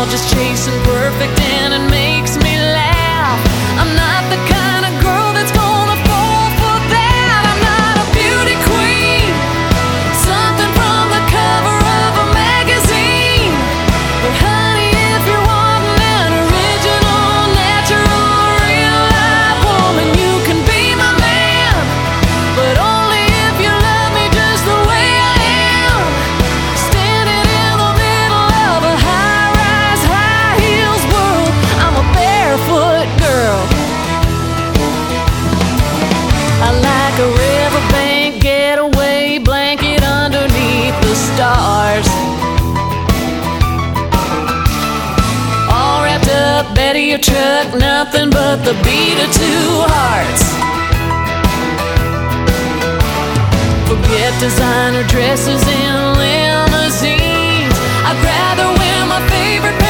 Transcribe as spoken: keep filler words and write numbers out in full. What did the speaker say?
all just chasing perfect, and it makes me laugh. I'm not the kind of girl that's gonna fall for that. I'm not a beauty queen, something from the cover of a magazine. But honey, if you're wanting an original, natural, real life woman, you can be my man. But only if you love me just the way I am. Standing in the middle of a high-rise, high heels world, I'm a barefoot girl. I like a riverbank getaway, blanket underneath the stars, all wrapped up, bed of your truck, nothing but the beat of two hearts. Forget designer dresses and limousines, I'd rather wear my favorite